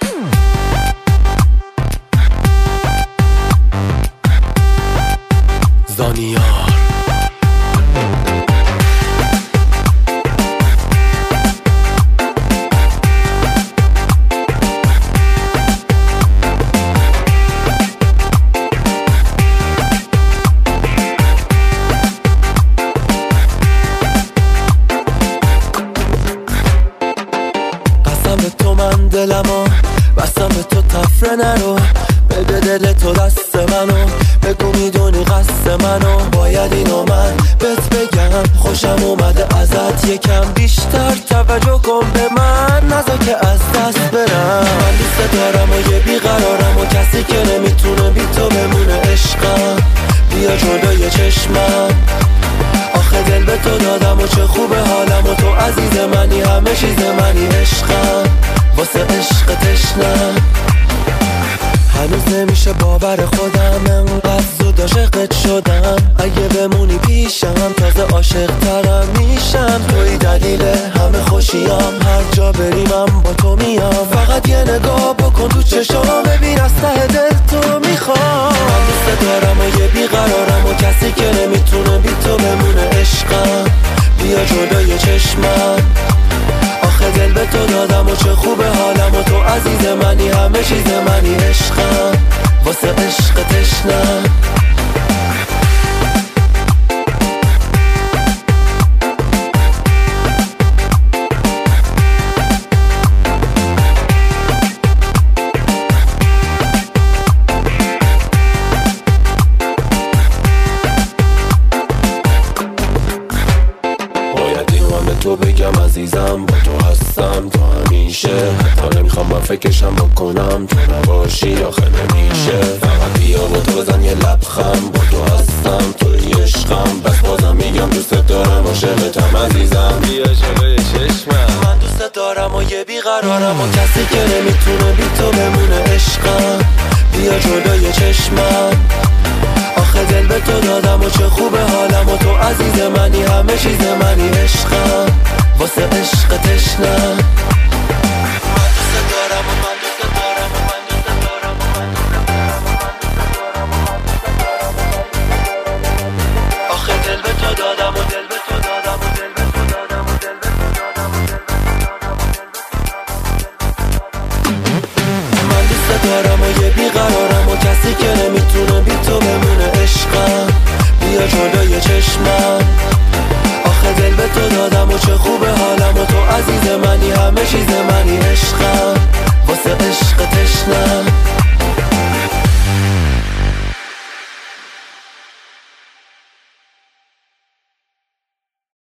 زانیار قسم به تو من دلمو بستم به تو تفره نرو بده دل تو دست منو بگو میدونی قصد منو باید اینو من بهت بگم خوشم اومده ازت یکم بیشتر توجه کن به من نذار که از دست برم من دوست دارم و یه بیقرارم و کسی که نمیتونه بی تو بمونه عشقم بیا جلوی چشمم آخه دل به تو دادم و چه خوبه حالم و تو عزیز منی همه چیز منی عشقم واسه عشق تشنم هنوز نمیشه باور خودم انقدر زود عاشقت شدم اگه بمونی پیشم تازه عاشق ترم میشم توی دلیل همه خوشیام هر جا بریمم با تو میام فقط یه نگاه بکن تو چشام ببین از ته دل تو میخوام من دوست دارم و یه بیقرارم و کسی که نمیتونه بی تو بمونه عشقم بیا جلوی چشمم آخه دل به تو دادم و چه خوبه حالم و تو عزیز منی همه چیز منی عشقم واسه عشق تشنم تو بگم عزیزم با تو هستم تا همیشه حتی نمیخوام من فکرشم بکنم تو نباشی آخه نمیشه فقط بیا با تو بزن یه لبخند با تو هستم توی عشقم بس بازم میگم دوست دارم عاشقتم عزیزم بیا جلوی چشمم من دوست دارم و یه بیقرارم و کسی که نمیتونه بی تو بمونه عشقم بیا جلوی چشمم آخه دل به تو دادم و چه خوبه حالم و تو عزیز منی همه چیز منی عشقم واسه عشق تشنم من دوست دارم و من دوست دارم و من دوست دارم و من دوست دارم و من دوست دارم آخه دل به تو دادم و دل به تو دادم و دل به تو دادم و دل به تو دادم و دل به تو دادم من دوست دارم و یه بیقرارم و کسی که نمیتونه بی تو بمونه عشقم بیا جلوی چشمم آخه دل به تو دادم و چه خوبه حالم و تو عزیز منی همه چیز منی عشقم واسه عشق تشنم